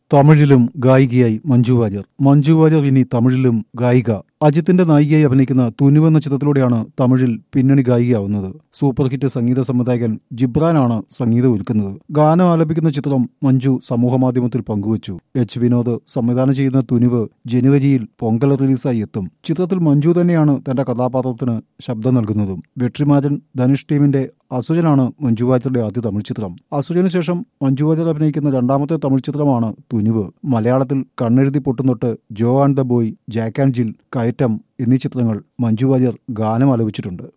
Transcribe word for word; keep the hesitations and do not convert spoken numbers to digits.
തമിഴിലും ഗായികയായി മഞ്ജു വാര്യർ. മഞ്ജു വാര്യർ ഇനി തമിഴിലും ഗായിക. അജിത്തിന്റെ നായികയായി അഭിനയിക്കുന്ന തുനുവ് എന്ന ചിത്രത്തിലൂടെയാണ് തമിഴിൽ പിന്നണി ഗായികയാവുന്നത്. സൂപ്പർ ഹിറ്റ് സംഗീത സംവിധായകൻ ജിബ്രാനാണ് സംഗീതം ഒരുക്കുന്നത്. ഗാനം ആലപിക്കുന്ന ചിത്രം മഞ്ജു സമൂഹമാധ്യമത്തിൽ പങ്കുവച്ചു. എച്ച് വിനോദ് സംവിധാനം ചെയ്യുന്ന തുനുവ് ജനുവരിയിൽ പൊങ്കൽ റിലീസായി എത്തും. ചിത്രത്തിൽ മഞ്ജു തന്നെയാണ് തന്റെ കഥാപാത്രത്തിന് ശബ്ദം നൽകുന്നതും. വെട്രിമാരൻ ധനുഷ് ടീമിന്റെ അസുരനാണ് മഞ്ജു വാര്യരുടെ ആദ്യ തമിഴ് ചിത്രം. അസുരന് ശേഷം മഞ്ജു വാര്യർ അഭിനയിക്കുന്ന രണ്ടാമത്തെ തമിഴ് ചിത്രമാണ് തുനുവ്. മലയാളത്തിൽ കണ്ണെഴുതി പൊട്ടുന്നൊട്ട്, Jo and the boy, Jack and Jill, കയറ്റം എന്നീ ചിത്രങ്ങൾ മഞ്ജു വാര്യർ ഗാനം ആലപിച്ചിട്ടുണ്ട്.